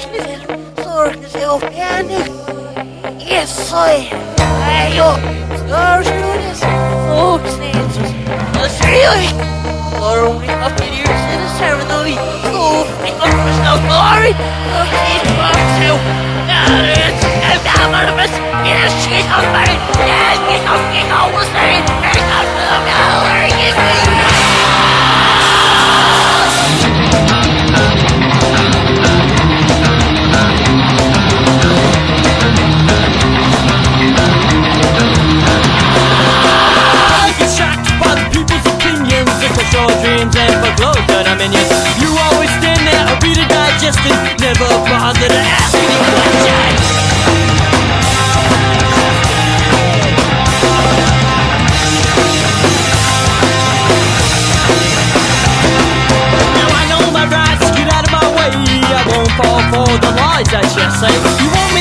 Yes, I. Ayo, scourgeones, folks, answers. That's really. Only up in here to the ceremony. Oh, I got myself glory. Oh, she's from too. It's anonymous. Yes, she's on fire. Yes, get on the stage. Get on to the gallery. Dreams and for clothes that I'm in. Yes, you always stand there, a reader digesting, never bother to ask any questions. Now I know my rights, get out of my way. I won't fall for the lies that you say. You want me